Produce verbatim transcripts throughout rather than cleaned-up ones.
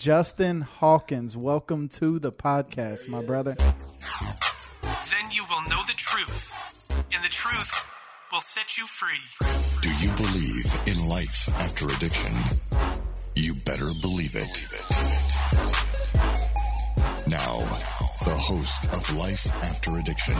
Justin Hawkins, welcome to the podcast, my brother. Then you will know the truth, and the truth will set you free. Do you believe in life after addiction? You better believe it. Now, the host of Life After Addiction.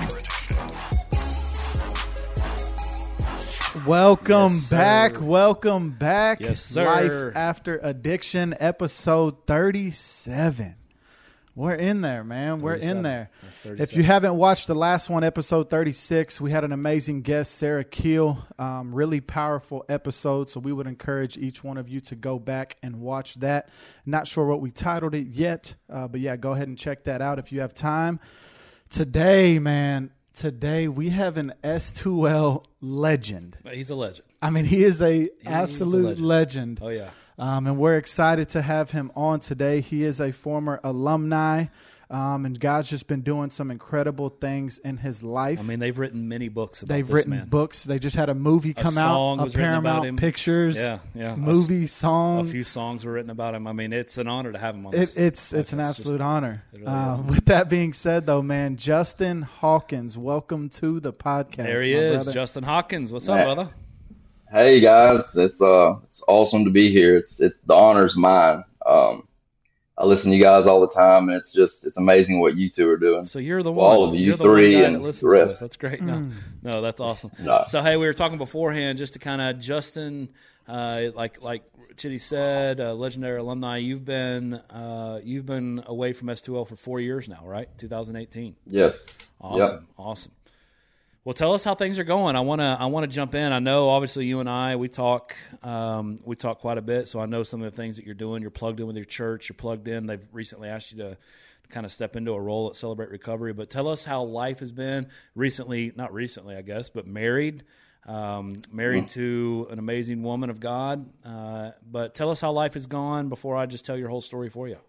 Welcome Yes, back. sir. Welcome back. Yes, sir. Life After Addiction, episode thirty-seven. We're in there, man. We're in thirty-seven. there. That's If thirty-seven. you haven't watched the last one, episode thirty-six, we had an amazing guest, Sarah Keel. Um, really powerful episode. So we would encourage each one of you to go back and watch that. Not sure what we titled it yet, uh, but yeah, go ahead and check that out if you have time. Today, man, today we have an S two L legend. He's a legend. I mean, he is a a absolute legend. legend. Oh, yeah. Um, and we're excited to have him on today. He is a former alumni, um, and God's just been doing some incredible things in his life. I mean, they've written many books about They've this written man. books. They just had a movie A come song out, a was written about Paramount him. Pictures Yeah, yeah. movie A, song. a few songs were written about him. I mean, it's an honor to have him on It, this. it's it's podcast. an absolute just- honor. it really Uh, is. with that being said, though, man, Justin Hawkins, welcome to the podcast. There he my is, brother. Justin Hawkins. What's Matt. up, brother? Hey guys, it's uh, it's awesome to be here. It's it's the honor's mine. Um, I listen to you guys all the time, and it's just it's amazing what you two are doing. So you're the Well, one. all of you You're the three one guy and that the listens to rest. us. That's great. No, no, that's awesome. No. So hey, we were talking beforehand, just to kind of Justin, uh, like like Chitty said, uh, legendary alumni. You've been uh, you've been away from S two L for four years now, right? twenty eighteen. Yes. Awesome, Yep. awesome. Well, tell us how things are going. I want to I want to jump in. I know, obviously, you and I we talk um, we talk quite a bit, so I know some of the things that you're doing. You're plugged in with your church. You're plugged in. They've recently asked you to kind of step into a role at Celebrate Recovery. But tell us how life has been recently. Not recently, I guess, but married. Um, married to an amazing woman of God. Uh, but tell us how life has gone before I just tell your whole story for you.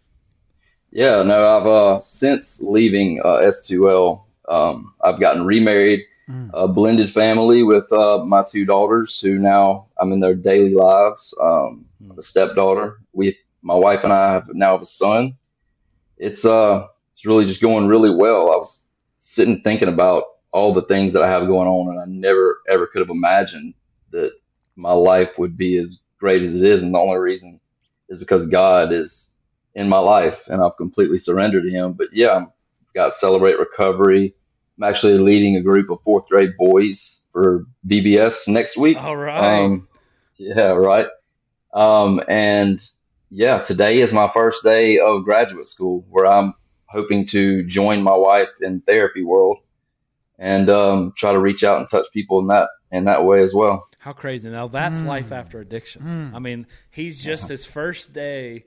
Yeah. No, I've uh, since leaving uh, S two L, um, I've gotten remarried, a blended family with uh, my two daughters, who now I'm in their daily lives. Um, a stepdaughter. We, my wife and I, have now have a son. It's uh, it's really just going really well. I was sitting thinking about all the things that I have going on, and I never ever could have imagined that my life would be as great as it is. And the only reason is because God is in my life, and I've completely surrendered to Him. But yeah, I've got Celebrate Recovery. I'm actually leading a group of fourth grade boys for V B S next week. All right. Um, yeah, right. Um, and yeah, today is my first day of graduate school, where I'm hoping to join my wife in therapy world and um, try to reach out and touch people in that in that way as well. How crazy. Now, that's life after addiction. I mean, he's just his first day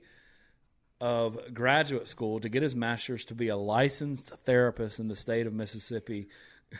of graduate school to get his master's to be a licensed therapist in the state of Mississippi.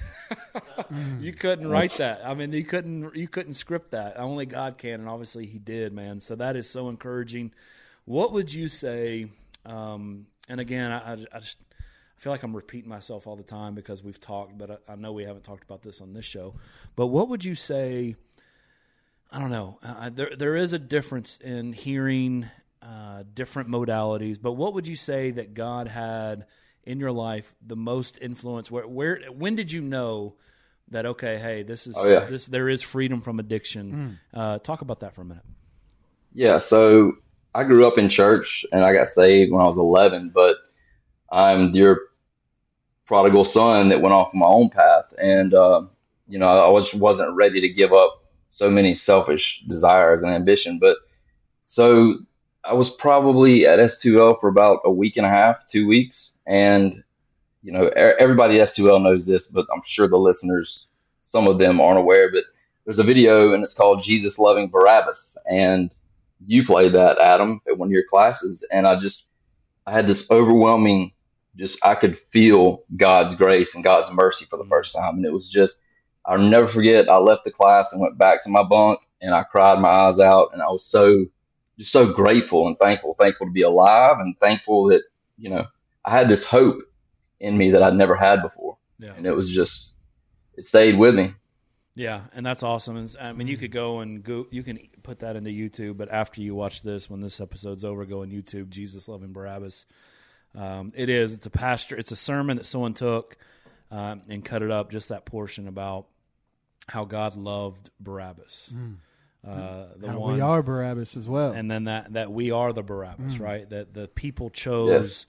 You couldn't write that. I mean, you couldn't you couldn't script that. Only God can, and obviously he did, man. So that is so encouraging. What would you say, um, and again, I, I I just I feel like I'm repeating myself all the time because we've talked, but I, I know we haven't talked about this on this show. But what would you say, I don't know, uh, there there is a difference in hearing uh, different modalities, but what would you say that God had in your life the most influence? Where, where when did you know that, okay, hey, this is Oh, yeah. this there is freedom from addiction? Uh, talk about that for a minute. Yeah, so I grew up in church and I got saved when I was eleven, but I'm your prodigal son that went off my own path. And, uh, you know, I was, wasn't ready to give up so many selfish desires and ambition. But so I was probably at S two L for about a week and a half, two weeks. And, you know, e- everybody at S two L knows this, but I'm sure the listeners, some of them aren't aware, but there's a video and it's called Jesus Loving Barabbas. And you played that, Adam, at one of your classes. And I just, I had this overwhelming, just, I could feel God's grace and God's mercy for the first time. And it was just, I'll never forget, I left the class and went back to my bunk and I cried my eyes out. And I was so, just so grateful and thankful, thankful to be alive and thankful that, you know, I had this hope in me that I'd never had before. Yeah. And it was just, it stayed with me. Yeah, and that's awesome. And, I mean, you could go and go, you can put that into YouTube, but after you watch this, when this episode's over, go on YouTube, Jesus Loving Barabbas. Um, it is. It's a pastor. It's a sermon that someone took um, and cut it up, just that portion about how God loved Barabbas. Mm. Uh, the how one, we are Barabbas as well. And then that, that we are the Barabbas, mm. right? That the people chose... Yes.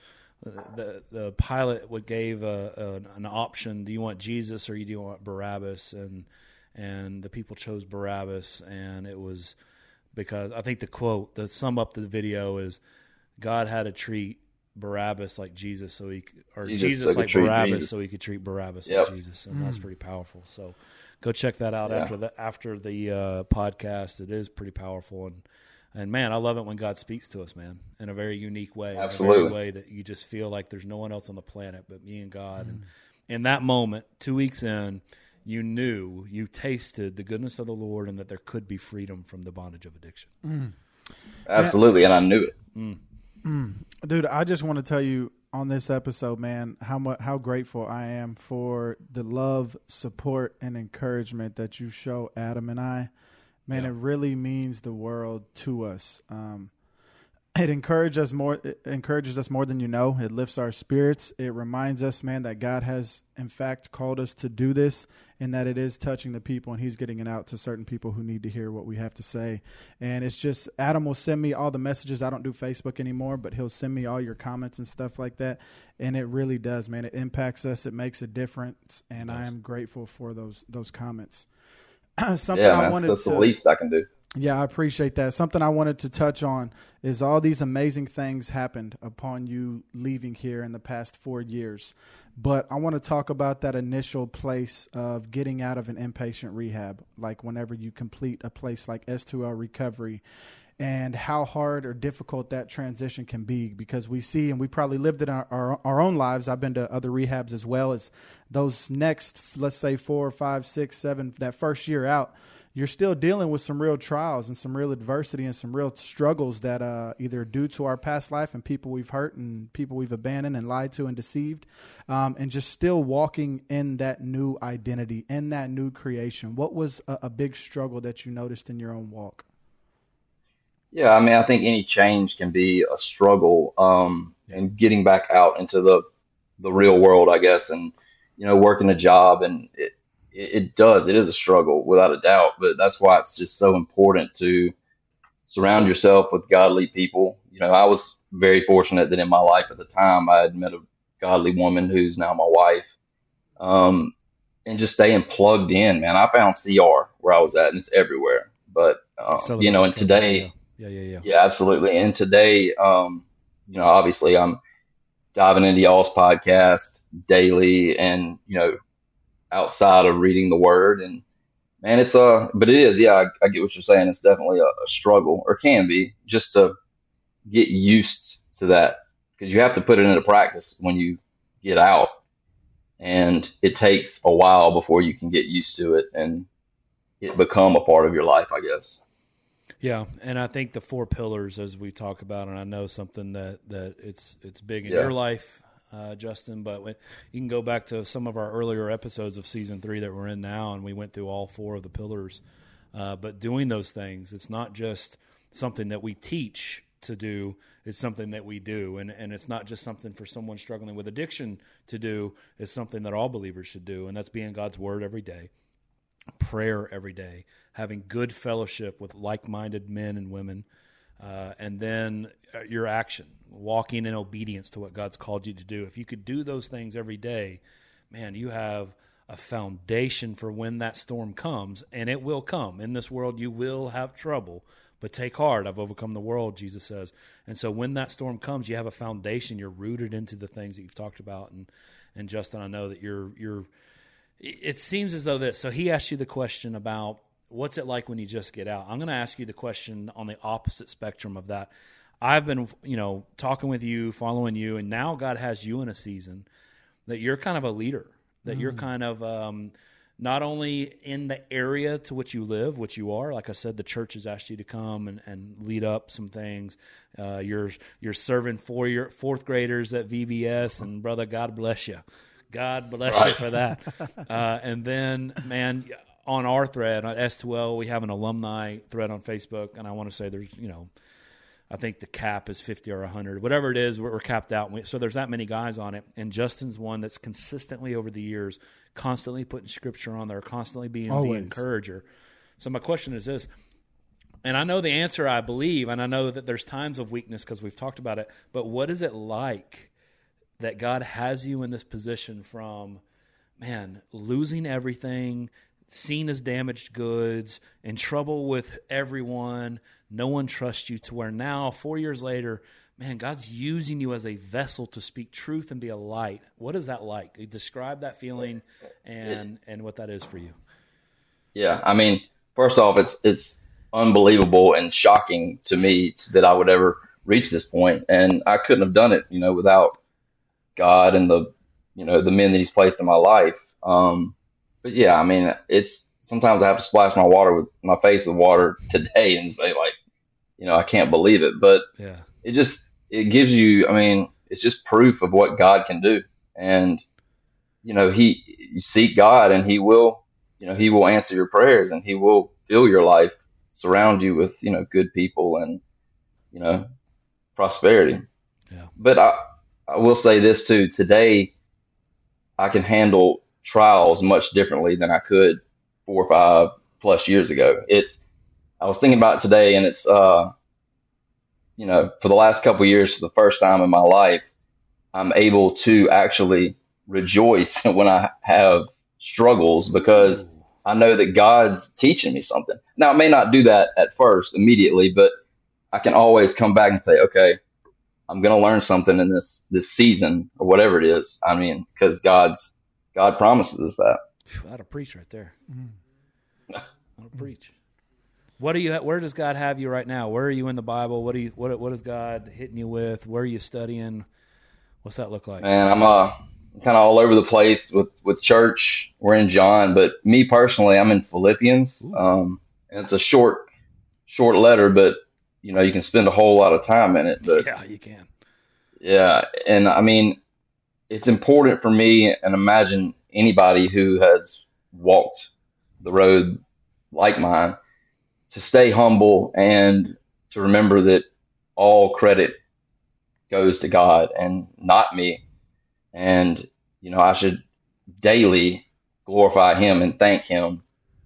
The the Pilate would gave a, a, an option: do you want Jesus or do you want Barabbas? And and the people chose Barabbas, and it was because I think the quote that sum up the video is God had to treat Barabbas like Jesus, so he or Jesus, Jesus like Barabbas, Jesus. so he could treat Barabbas yep. like Jesus, and mm. that's pretty powerful. So go check that out yeah. after the after the uh, podcast. It is pretty powerful. And. And, man, I love it when God speaks to us, man, in a very unique way. Absolutely. In a very way that you just feel like there's no one else on the planet but me and God. Mm. And in that moment, two weeks in, you knew, you tasted the goodness of the Lord and that there could be freedom from the bondage of addiction. Mm. Absolutely, and I knew it. Mm. Mm. Dude, I just want to tell you on this episode, man, how much, how grateful I am for the love, support, and encouragement that you show Adam and I. Man, yeah. It really means the world to us. Um, it encourages us more. It encourages us more than you know. It lifts our spirits. It reminds us, man, that God has, in fact, called us to do this, and that it is touching the people, and He's getting it out to certain people who need to hear what we have to say. And it's just, Adam will send me all the messages. I don't do Facebook anymore, but he'll send me all your comments and stuff like that. And it really does, man. It impacts us. It makes a difference, and I am grateful for those those comments. Something yeah, I man, wanted that's to, the least I can do. Yeah, I appreciate that. Something I wanted to touch on is all these amazing things happened upon you leaving here in the past four years. But I want to talk about that initial place of getting out of an inpatient rehab, like whenever you complete a place like S two L recovery, and how hard or difficult that transition can be, because we see, and we probably lived it in our, our, our own lives. I've been to other rehabs as well. As those next, let's say four, five, six, seven, that first year out, you're still dealing with some real trials and some real adversity and some real struggles that uh, either due to our past life and people we've hurt and people we've abandoned and lied to and deceived, um, and just still walking in that new identity, in that new creation. What was a, a big struggle that you noticed in your own walk? Yeah, I mean, I think any change can be a struggle, um, and getting back out into the the real world, I guess, and, you know, working a job, and it, it, it does, it is a struggle without a doubt, but that's why it's just so important to surround yourself with godly people. You know, I was very fortunate that in my life at the time, I had met a godly woman who's now my wife, um, and just staying plugged in, man. I found C R where I was at, and it's everywhere, but, um, you know, and today... Yeah, yeah, yeah. Yeah, absolutely. And today, um, you know, obviously I'm diving into y'all's podcast daily and, you know, outside of reading the word. And, man, it's, uh, but it is, yeah, I, I get what you're saying. It's definitely a, a struggle, or can be, just to get used to that, because you have to put it into practice when you get out. And it takes a while before you can get used to it and it become a part of your life, I guess. Yeah, and I think the four pillars, as we talk about, and I know something that, that it's it's big in yeah. your life, uh, Justin, but when, you can go back to some of our earlier episodes of season three that we're in now, and we went through all four of the pillars. Uh, but doing those things, it's not just something that we teach to do, it's something that we do. And, and it's not just something for someone struggling with addiction to do, it's something that all believers should do, and that's being God's word every day. Prayer every day, having good fellowship with like-minded men and women, uh, and then your action, walking in obedience to what God's called you to do. If you could do those things every day, man, you have a foundation for when that storm comes, and it will come. In this world, you will have trouble, but take heart, I've overcome the world, Jesus says. And so when that storm comes, you have a foundation. You're rooted into the things that you've talked about. And, and Justin, I know that you're you're it seems as though this, so he asked you the question about what's it like when you just get out. I'm going to ask you the question on the opposite spectrum of that. I've been, you know, talking with you, following you, and now God has you in a season that you're kind of a leader, that mm. you're kind of um, not only in the area to which you live, which you are. Like I said, the church has asked you to come and, and lead up some things. Uh, you're you're serving four year, fourth graders at V B S, and brother, God bless you. God bless right. you for that. Uh, and then, man, on our thread on S two L, we have an alumni thread on Facebook, and I want to say there's, you know, I think the cap is fifty or one hundred, whatever it is, we're, we're capped out. We, so there's that many guys on it, and Justin's one that's consistently over the years, constantly putting scripture on there, constantly being Always. the encourager. So my question is this, and I know the answer, I believe, and I know that there's times of weakness because we've talked about it, but what is it like that God has you in this position from, man, losing everything, seen as damaged goods, in trouble with everyone, no one trusts you, to where now, four years later, man, God's using you as a vessel to speak truth and be a light. What is that like? Describe that feeling and and what that is for you. Yeah, I mean, first off, it's it's unbelievable and shocking to me that I would ever reach this point, and I couldn't have done it, you know, without God and the, you know, the men that He's placed in my life. Um, but yeah, I mean, it's sometimes I have to splash my water with my face with water today and say, like, you know, I can't believe it. But Yeah. it just it gives you, I mean, it's just proof of what God can do. And you know, He you seek God, and He will, you know, He will answer your prayers, and He will fill your life, surround you with, you know, good people and, you know, prosperity. Yeah. But I, I will say this too. Today, I can handle trials much differently than I could four or five plus years ago. It's, I was thinking about it today, and it's, uh, you know, for the last couple of years, for the first time in my life, I'm able to actually rejoice when I have struggles, because Ooh. I know that God's teaching me something. Now, I may not do that at first immediately, but I can always come back and say, okay, I'm going to learn something in this, this season or whatever it is. I mean, because God's, God promises us that. Phew, that'll preach right there. That'll preach. What do you? Where does God have you right now? Where are you in the Bible? What do you? What What is God hitting you with? Where are you studying? What's that look like? Man, I'm uh kind of all over the place with, with church. We're in John, but me personally, I'm in Philippians. Um, and it's a short, short letter, but you know, you can spend a whole lot of time in it. But Yeah, you can. yeah, and I mean, it's important for me, and imagine anybody who has walked the road like mine, to stay humble and to remember that all credit goes to God and not me. And, you know, I should daily glorify Him and thank Him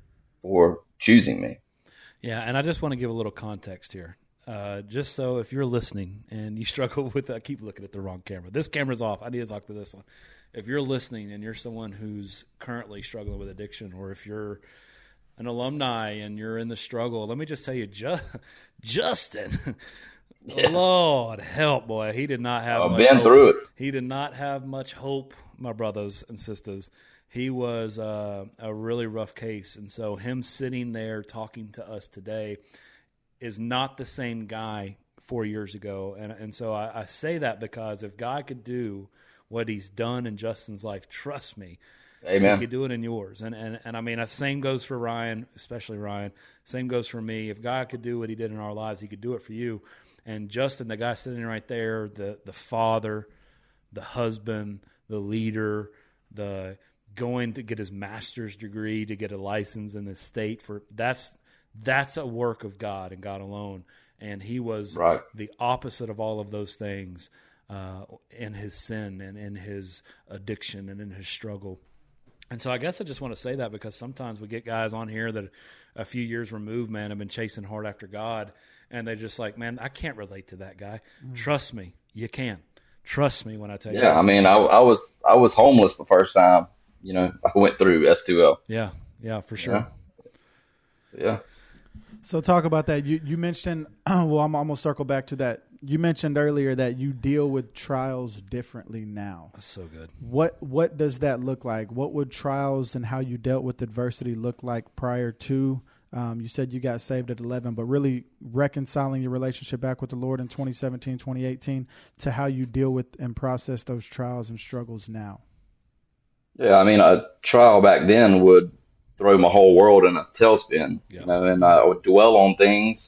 for choosing me. Yeah, and I just want to give a little context here. Uh, just so if you're listening and you struggle with, I keep looking at the wrong camera. This camera's off. I need to talk to this one. If you're listening and you're someone who's currently struggling with addiction, or if you're an alumni and you're in the struggle, let me just tell you, Ju- Justin, Yeah. Lord help, boy, he did not have I've much been hope. through it. He did not have much hope, my brothers and sisters. He was uh, a really rough case, and so him sitting there talking to us today is not the same guy four years ago. And and so I, I say that because if God could do what He's done in Justin's life, trust me, Amen. He could do it in yours. And, and and I mean, the same goes for Ryan, especially Ryan. Same goes for me. If God could do what He did in our lives, He could do it for you. And Justin, the guy sitting right there, the the father, the husband, the leader, the going to get his master's degree, to get a license in the state, for that's that's a work of God and God alone. And he was Right. the opposite of all of those things uh, in his sin and in his addiction and in his struggle. And so I guess I just want to say that because sometimes we get guys on here that a few years removed, man, have been chasing hard after God, and they're just like, man, I can't relate to that guy. Mm. Trust me, you can. Trust me when I tell you. Yeah, I mean, I, I was I was homeless the first time, you know, I went through S two L. Yeah, yeah, for sure. Yeah. yeah. So talk about that. You you mentioned, well, I'm almost circle back to that. You mentioned earlier that you deal with trials differently now. That's so good. What what does that look like? What would trials and how you dealt with adversity look like prior to? Um, you said you got saved at eleven, but really reconciling your relationship back with the Lord in twenty seventeen, twenty eighteen to how you deal with and process those trials and struggles now. Yeah, I mean, a trial back then would throw my whole world in a tailspin, Yeah. you know, and I would dwell on things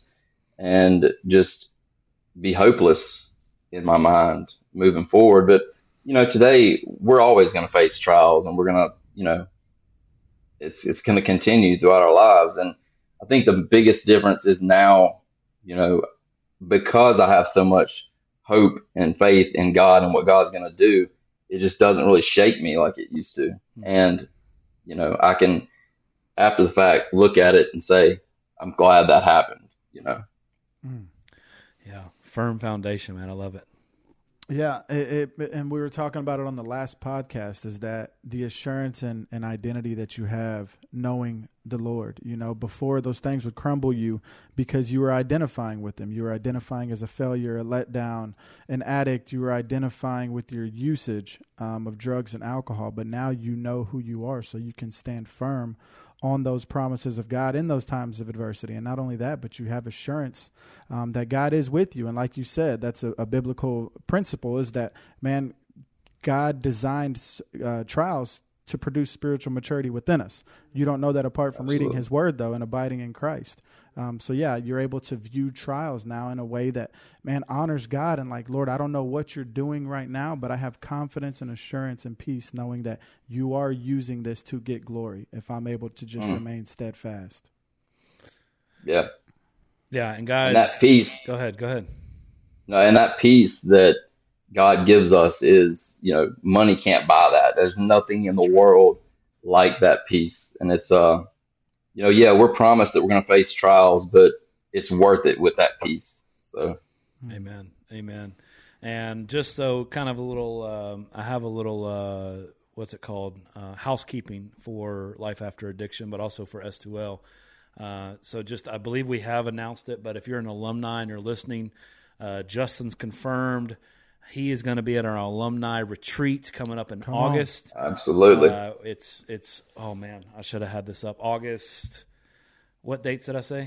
and just be hopeless in my mind moving forward. But, you know, today we're always going to face trials, and we're going to, you know, it's it's going to continue throughout our lives. And I think the biggest difference is now, you know, because I have so much hope and faith in God and what God's going to do, it just doesn't really shake me like it used to. And, you know, I can, after the fact, look at it and say, I'm glad that happened, you know. Mm. Yeah, firm foundation, man. I love it. Yeah, it, it, and we were talking about it on the last podcast, is that the assurance and, and identity that you have knowing the Lord, you know, before those things would crumble you because you were identifying with them. You were identifying as a failure, a letdown, an addict. You were identifying with your usage um, of drugs and alcohol, but now you know who you are, so you can stand firm on those promises of God in those times of adversity. And not only that, but you have assurance um, that God is with you. And like you said, that's a, a biblical principle, is that, man, God designed uh, trials to produce spiritual maturity within us. You don't know that apart from Absolutely. reading his word, though, and abiding in Christ. Um, so, yeah, you're able to view trials now in a way that, man, honors God. And like, Lord, I don't know what you're doing right now, but I have confidence and assurance and peace knowing that you are using this to get glory if I'm able to just Mm. remain steadfast. Yeah. Yeah, and guys, And that peace, go ahead, go ahead. no, and that peace that God gives us is, you know, money can't buy that. There's nothing in the world like that peace. And it's, uh, you know, yeah, we're promised that we're going to face trials, but it's worth it with that peace. So, Amen. Amen. And just so kind of a little, um, I have a little, uh, what's it called? Uh, housekeeping for Life After Addiction, but also for S two L. Uh, so just, I believe we have announced it, but if you're an alumni and you're listening, uh, Justin's confirmed. He is going to be at our alumni retreat coming up in Come on. August. absolutely. Uh, it's, it's, oh man, I should have had this up. August, what dates did I say?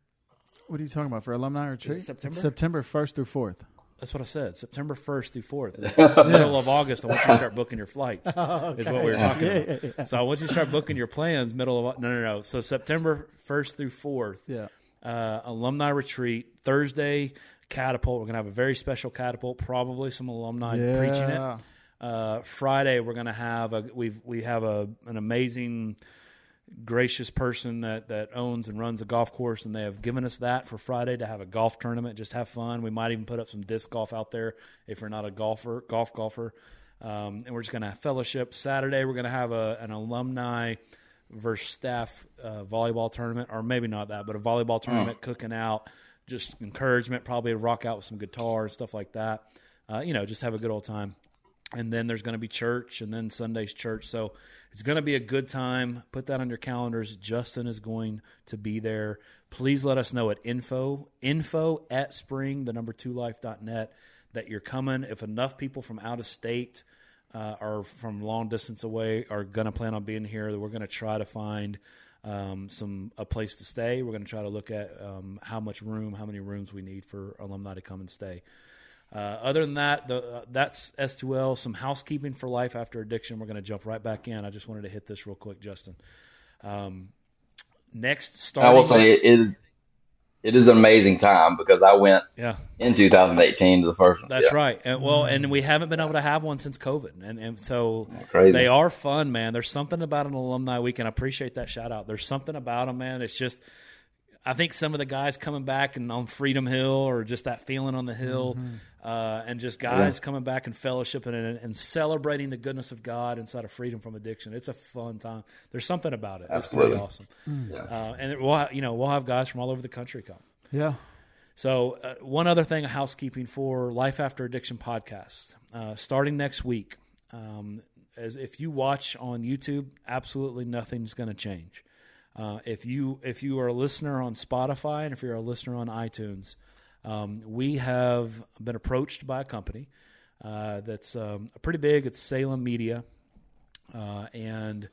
What are you talking about for alumni retreat? September? It's September first through fourth. That's what I said. September first through fourth. And it's the middle of August. I want you to start booking your flights. Is what we were talking Yeah, about. yeah, yeah. So I want you to start booking your plans. Middle of no, no, no. So September first through fourth. Yeah. Uh, alumni retreat Thursday. Catapult. We're gonna have a very special catapult. Probably some alumni Yeah. preaching it. Uh, Friday we're gonna have a we've we have a an amazing, gracious person that, that owns and runs a golf course, and they have given us that for Friday to have a golf tournament, just have fun. We might even put up some disc golf out there if you're not a golfer, golf golfer. Um, and we're just going to have fellowship. Saturday, we're going to have a, an alumni versus staff uh, volleyball tournament, or maybe not that, but a volleyball tournament, cooking out, just encouragement, probably a rock out with some guitar, stuff like that. Uh, you know, just have a good old time. And then there's going to be church, and then Sunday's church. So it's going to be a good time. Put that on your calendars. Justin is going to be there. Please let us know at info, info at spring, the number two life dot net, that you're coming. If enough people from out of state uh, or from long distance away are going to plan on being here, we're going to try to find um, some a place to stay. We're going to try to look at um, how much room, how many rooms we need for alumni to come and stay. Uh, other than that, the, uh, that's S two L. Some housekeeping for Life After Addiction. We're going to jump right back in. I just wanted to hit this real quick, Justin. Um, next, starting. I will say it is it is an amazing time because I went Yeah, in two thousand eighteen to the first one. that's Yeah. right. And, well, and we haven't been able to have one since COVID, and and so Crazy. they are fun, man. There's something about an alumni weekend. I appreciate that shout out. There's something about them, man. It's just. I think some of the guys coming back and on Freedom Hill, or just that feeling on the hill, Mm-hmm. uh, and just guys Yeah. coming back and fellowshipping and, and celebrating the goodness of God inside of freedom from addiction. It's a fun time. There's something about it. It's pretty Absolutely. awesome. Yeah. Uh, and we'll have, you know we'll have guys from all over the country come. Yeah. So uh, one other thing, housekeeping for Life After Addiction podcast, uh, starting next week. Um, as if you watch on YouTube, absolutely nothing's going to change. Uh, if you if you are a listener on Spotify and if you're a listener on iTunes, um, we have been approached by a company uh, that's um, pretty big. It's Salem Media, uh, and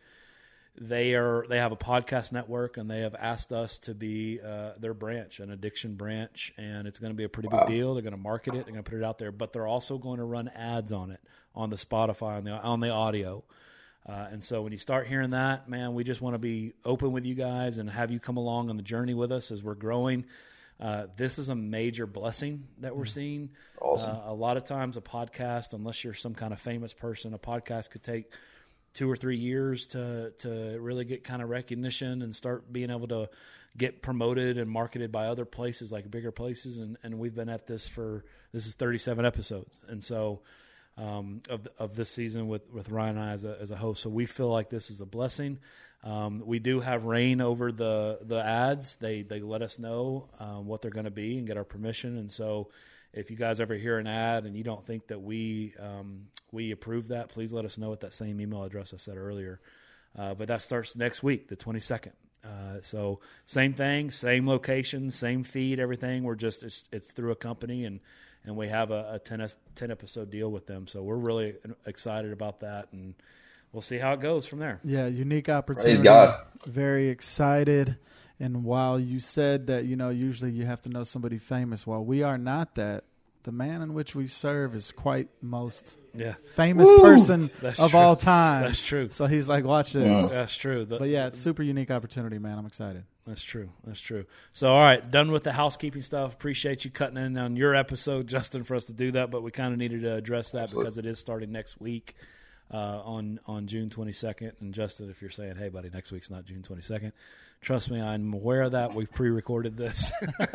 they are they have a podcast network, and they have asked us to be uh, their branch, an addiction branch, and it's going to be a pretty Wow. big deal. They're going to market it, they're going to put it out there, but they're also going to run ads on it on the Spotify on the on the audio. Uh, and so when you start hearing that, man, we just want to be open with you guys and have you come along on the journey with us as we're growing. Uh, this is a major blessing that we're seeing. Awesome. Uh, a lot of times a podcast, unless you're some kind of famous person, a podcast could take two or three years to to really get kind of recognition and start being able to get promoted and marketed by other places, like bigger places. And, and we've been at this for, this is thirty-seven episodes. And so um, of of this season with, with Ryan and I as a, as a host. So we feel like this is a blessing. Um, we do have reign over the, the ads. They, they let us know um, what they're going to be and get our permission. And so if you guys ever hear an ad and you don't think that we um, we approve that, please let us know at that same email address I said earlier. Uh, but that starts next week, the twenty-second. Uh, so same thing, same location, same feed, everything. We're just it's, it's through a company, and, and we have a, a ten, ten episode deal with them. So we're really excited about that, and we'll see how it goes from there. Yeah, unique opportunity. Praise God. Very excited. And while you said that, you know, usually you have to know somebody famous, while we are not that, the man in which we serve is quite most yeah. famous Woo! person That's of true. all time. That's true. So he's like, watch this. Yeah. That's true. The, But yeah, it's super unique opportunity, man. I'm excited. That's true. That's true. So, all right, done with the housekeeping stuff. Appreciate you cutting in on your episode, Justin, for us to do that. But we kind of needed to address that Absolutely. because it is starting next week uh, on on June twenty-second. And Justin, if you're saying, "Hey, buddy, next week's not June twenty-second," trust me, I'm aware of that. We've pre-recorded this.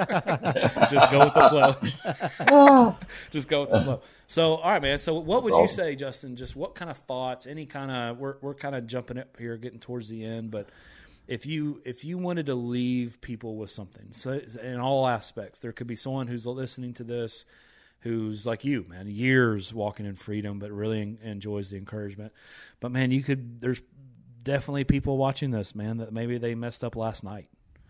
Just go with the flow. Just go with the flow. So, all right, man. So, what would you say, Justin? Just what kind of thoughts? Any kind of we're we're kind of jumping up here, getting towards the end, but. If you if you wanted to leave people with something, so in all aspects, there could be someone who's listening to this, who's like you, man, years walking in freedom, but really en- enjoys the encouragement. But man, you could. There's definitely people watching this, man, that maybe they messed up last night,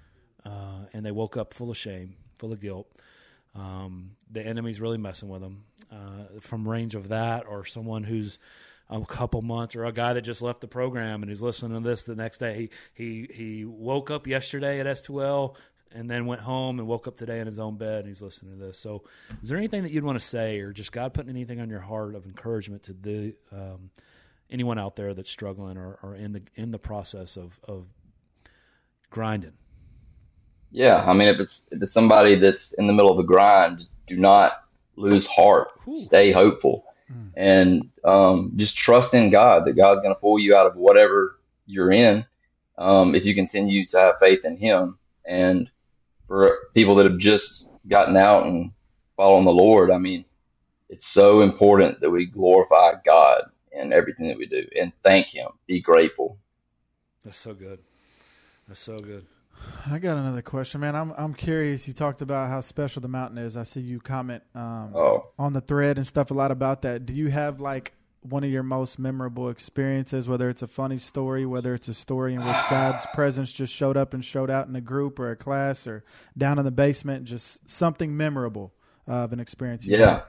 uh, and they woke up full of shame, full of guilt. Um, the enemy's really messing with them. Uh, from range of that, or someone who's a couple months, or a guy that just left the program and he's listening to this the next day. He he he woke up yesterday at S two L and then went home and woke up today in his own bed and he's listening to this. So is there anything that you'd want to say, or just God putting anything on your heart of encouragement to the um, anyone out there that's struggling or, or in the in the process of, of grinding? Yeah, I mean, if it's if it's somebody that's in the middle of a grind, do not lose heart. Ooh. Stay hopeful. And um, just trust in God that God's going to pull you out of whatever you're in um, if you continue to have faith in Him. And for people that have just gotten out and following the Lord, I mean, it's so important that we glorify God in everything that we do and thank Him. Be grateful. That's so good. That's so good. I got another question, man. I'm I'm curious. You talked about how special the mountain is. I see you comment um, Oh. on the thread and stuff a lot about that. Do you have like one of your most memorable experiences, whether it's a funny story, whether it's a story in which God's presence just showed up and showed out in a group or a class or down in the basement, just something memorable uh, of an experience? You Yeah. had?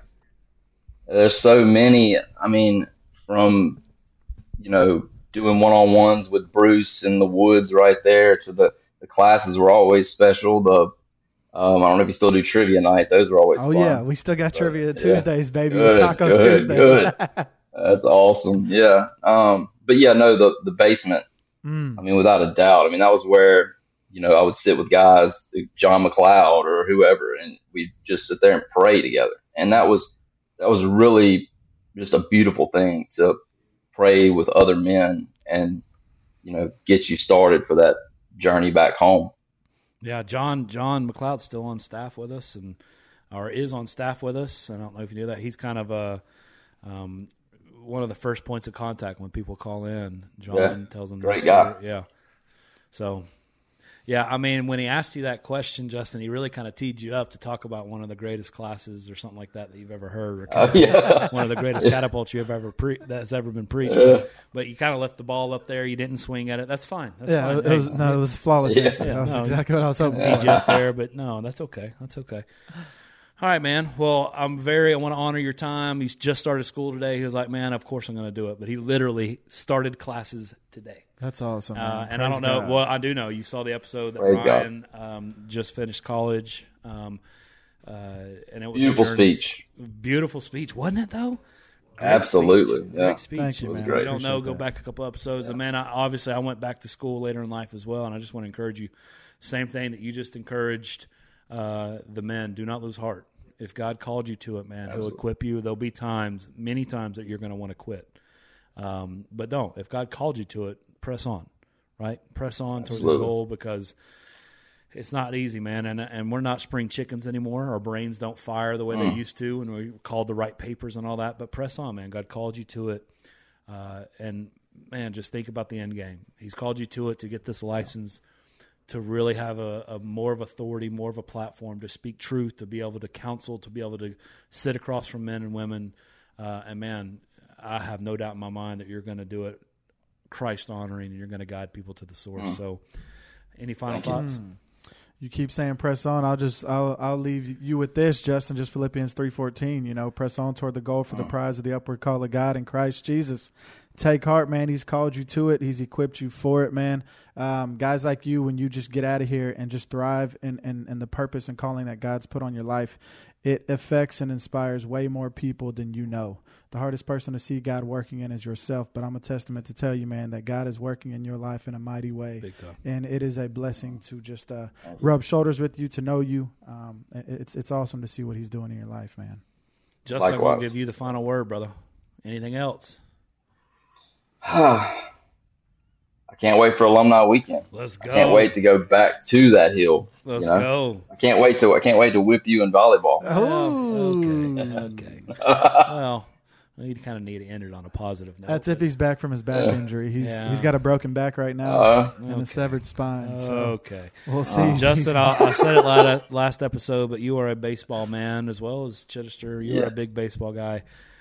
There's so many. I mean, from, you know, doing one-on-ones with Bruce in the woods right there to the, the classes were always special. The um, I don't know if you still do trivia night. Those were always Oh, fun. yeah. We still got trivia yeah. Tuesdays, baby. Good, Taco good, Tuesday. good. That's awesome. Yeah. Um, but yeah, no, the, the basement, mm. I mean, without a doubt. I mean, that was where, you know, I would sit with guys, like John McLeod or whoever, and we'd just sit there and pray together. And that was, that was really just a beautiful thing to pray with other men and, you know, get you started for that journey back home. Yeah, John John McLeod's still on staff with us, and or is on staff with us. And I don't know if you knew that. He's kind of a um, one of the first points of contact when people call in. John Yeah, tells them, great this guy. story. Yeah. So, yeah, I mean, when he asked you that question, Justin, he really kind of teed you up to talk about one of the greatest classes or something like that that you've ever heard, or Uh, yeah. one of the greatest catapults you've ever pre- that's ever been preached. Yeah. But you kind of left the ball up there. You didn't swing at it. That's fine. That's Yeah, fine. it was, Hey, no, it was a flawless Yeah. answer. That was no, exactly what I was hoping teed for. you up there, but no, that's okay. That's okay. All right, man. Well, I'm very, I want to honor your time. He's just started school today. He was like, man, of course I'm going to do it. But he literally started classes today. That's awesome, man. Uh, and I Praise don't know. God. Well, I do know. You saw the episode that Praise Ryan um, just finished college. Um, uh, and it was a Beautiful journey. speech. Beautiful speech. Wasn't it, though? Great Absolutely. speech. Yeah. Great speech. Thank you, It was man. great. If you don't know, Appreciate go that. back a couple episodes. And man, I, obviously, I went back to school later in life as well, and I just want to encourage you. Same thing that you just encouraged uh, the men. Do not lose heart. If God called you to it, man, He'll Absolutely. equip you. There'll be times, many times, that you're going to want to quit. Um, but don't. If God called you to it, press on, right? Press on towards Absolutely. the goal, because it's not easy, man. And and we're not spring chickens anymore. Our brains don't fire the way Mm. they used to, and we called the right papers and all that. But press on, man. God called you to it. Uh, and, man, just think about the end game. He's called you to it to get this license, to really have a, a more of authority, more of a platform to speak truth, to be able to counsel, to be able to sit across from men and women. Uh, and, man, I have no doubt in my mind that you're going to do it Christ-honoring, and you're going to guide people to the source. Mm. So any final Thank thoughts? You. You keep saying press on. I'll just I'll I'll leave you with this, Justin. Just Philippians three fourteen. You know, press on toward the goal for the prize of the upward call of God in Christ Jesus. Take heart, man. He's called you to it. He's equipped you for it, man. Um, guys like you, when you just get out of here and just thrive in, in, in the purpose and calling that God's put on your life, it affects and inspires way more people than you know. The hardest person to see God working in is yourself, but I'm a testament to tell you, man, that God is working in your life in a mighty way. Big time. And it is a blessing to just uh, rub shoulders with you, to know you. Um, it's it's awesome to see what he's doing in your life, man. Justin, Likewise. I'll give you the final word, brother. Anything else? I can't wait for alumni weekend. Let's go. I can't wait to go back to that hill. Let's you know? go. I can't wait to I can't wait to whip you in volleyball. Oh, okay. Okay. Well, you kind of need to end it on a positive note. That's if he's back from his back Yeah. injury. He's Yeah. he's got a broken back right now Uh, and okay. a severed spine. So Okay. we'll see. Uh, Justin, I, I said it last, last episode, but you are a baseball man as well as Chittister. You're Yeah. a big baseball guy.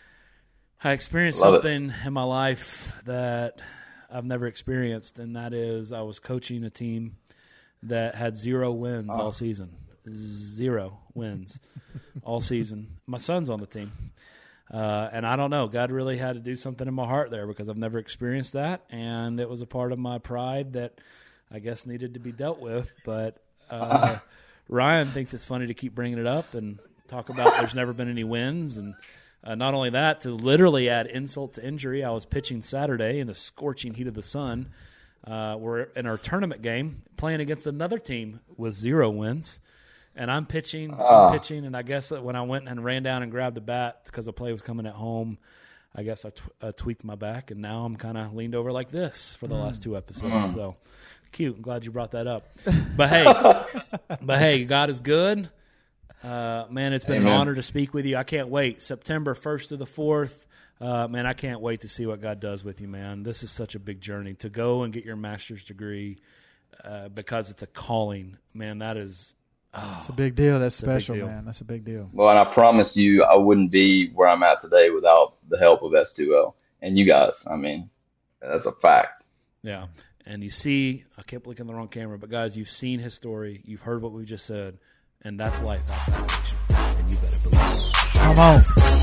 I experienced Love it. something in my life that I've never experienced, and that is I was coaching a team that had zero wins Oh. all season. Zero wins all season. My son's on the team. Uh, and I don't know, God really had to do something in my heart there, because I've never experienced that, and it was a part of my pride that I guess needed to be dealt with. But uh, Ryan thinks it's funny to keep bringing it up and talk about there's never been any wins. And uh, not only that, to literally add insult to injury, I was pitching Saturday in the scorching heat of the sun. Uh, we're in our tournament game playing against another team with zero wins. And I'm pitching, Oh. I'm pitching, and I guess that when I went and ran down and grabbed the bat because the play was coming at home, I guess I tw- uh, tweaked my back, and now I'm kind of leaned over like this for the last two episodes. So cute. I'm glad you brought that up. But hey, but hey, God is good. Uh, man, it's been Amen. an honor to speak with you. I can't wait. September first to the fourth. Uh, man, I can't wait to see what God does with you, man. This is such a big journey to go and get your master's degree uh, because it's a calling. Man, that is. It's a big deal. That's a big special, deal. man. That's a big deal. Well, and I promise you, I wouldn't be where I'm at today without the help of S two L and you guys. I mean, that's a fact. Yeah. And you see, I kept looking at the wrong camera, but guys, you've seen his story. You've heard what we've just said, and that's life after addiction. And you better believe it. Come on.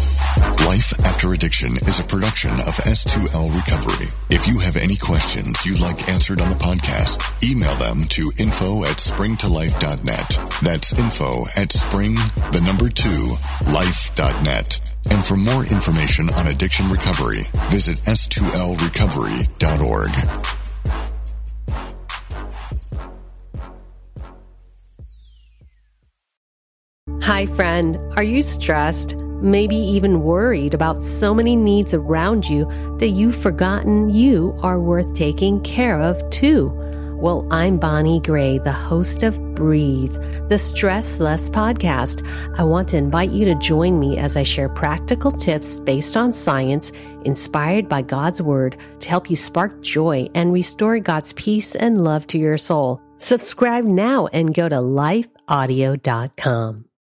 Life After Addiction is a production of S two L Recovery. If you have any questions you'd like answered on the podcast, email them to info at spring to life dot net. That's info at spring, the number two, life dot net. And for more information on addiction recovery, visit S two L recovery dot org. Hi, friend. Are you stressed? Maybe even worried about so many needs around you that you've forgotten you are worth taking care of too? Well, I'm Bonnie Gray, the host of Breathe, the Stress Less podcast. I want to invite you to join me as I share practical tips based on science, inspired by God's Word, to help you spark joy and restore God's peace and love to your soul. Subscribe now and go to life audio dot com.